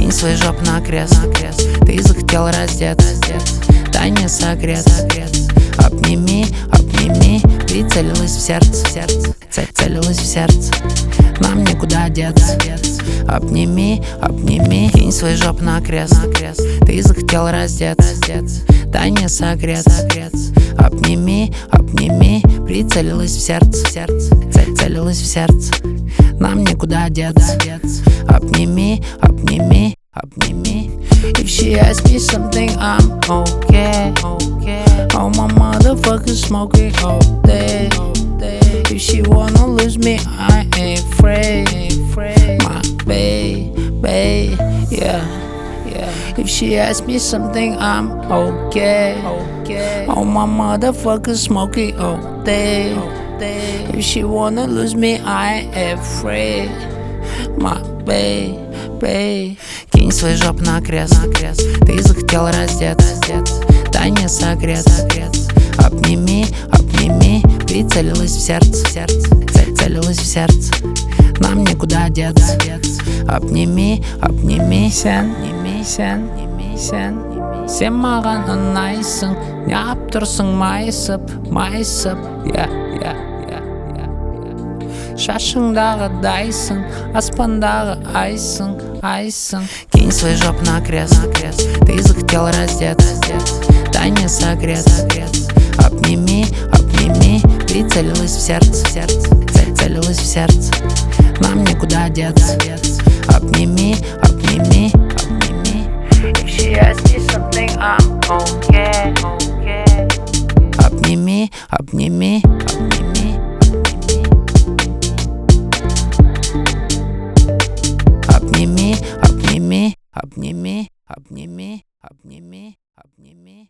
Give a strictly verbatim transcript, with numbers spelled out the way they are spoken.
Кинь свой жоп на крест, на крест. Ты захотел раздеться, дай мне согреться. Обними, обними, прицелилась в сердце, сердце, целилась в сердце. Нам никуда деться. Обними, обними, кинь свой жоп на крест, на крест. Ты захотел раздеться, дай мне согреться. Обними, обними, прицелилась в сердце, сердце, целилась в сердце. Нам никуда деться. Обними, обними, обними. If she asks me something, I'm okay. All my motherfuckers smoking all day. If she wanna lose me, I ain't afraid. My babe, babe, yeah. If she asks me something, I'm okay. All my motherfuckers smoking all day. If she wanna lose me, I ain't afraid. My babe, babe. Кинь свой жоп на крест, на крест. Ты захотел раздеться, дай мне согреться. Обними, обними, прицелилась в сердце, сердце, целилась в сердце. Нам никуда деться. Обними, обними, сен, неми, сен, неми, сен. Сен маған ұнайсың, неғып тұрсың майысып, майысып, yeah, yeah, yeah, yeah. Шашыңдағы дайсың, аспандағы айсың, айсың. Кинь свой жоп на крест, на крест. Ты захотел раздеться, дай мне согреться. Обними, обними, прицелилась в сердце, сердце, целилась в сердце. Нам никуда деться. Обними, обними, обними. If she asks me something, I'm okay. Обними, обними, обними. Обними, обними, обними, обними, обними, обними.